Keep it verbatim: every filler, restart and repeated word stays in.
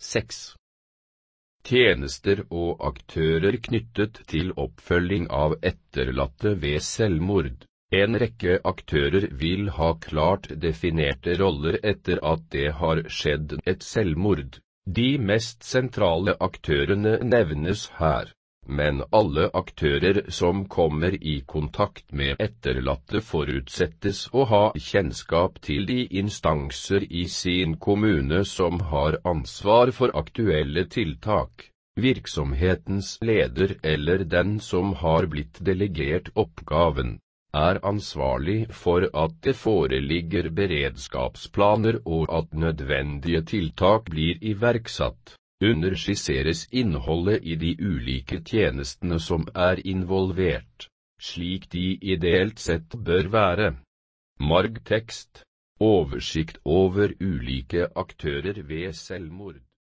seks. Tjenester og aktører knyttet til oppfølging av etterlatte ved selvmord. En rekke aktører vil ha klart definerte roller etter at det har skjedd et selvmord. De mest sentrale aktørene nevnes her, men alle aktører som kommer i kontakt med etterlatte forutsettes å ha kjennskap til de instanser i sin kommune som har ansvar for aktuelle tiltak. Virksomhetens leder eller den som har blitt delegert oppgaven er ansvarlig for at det foreligger beredskapsplaner og at nødvendige tiltak blir iverksatt. Under skisseres innholdet i de ulike tjenestene som er involvert, slik de ideelt sett bør være. Margtekst. Oversikt over ulike aktører ved selvmord.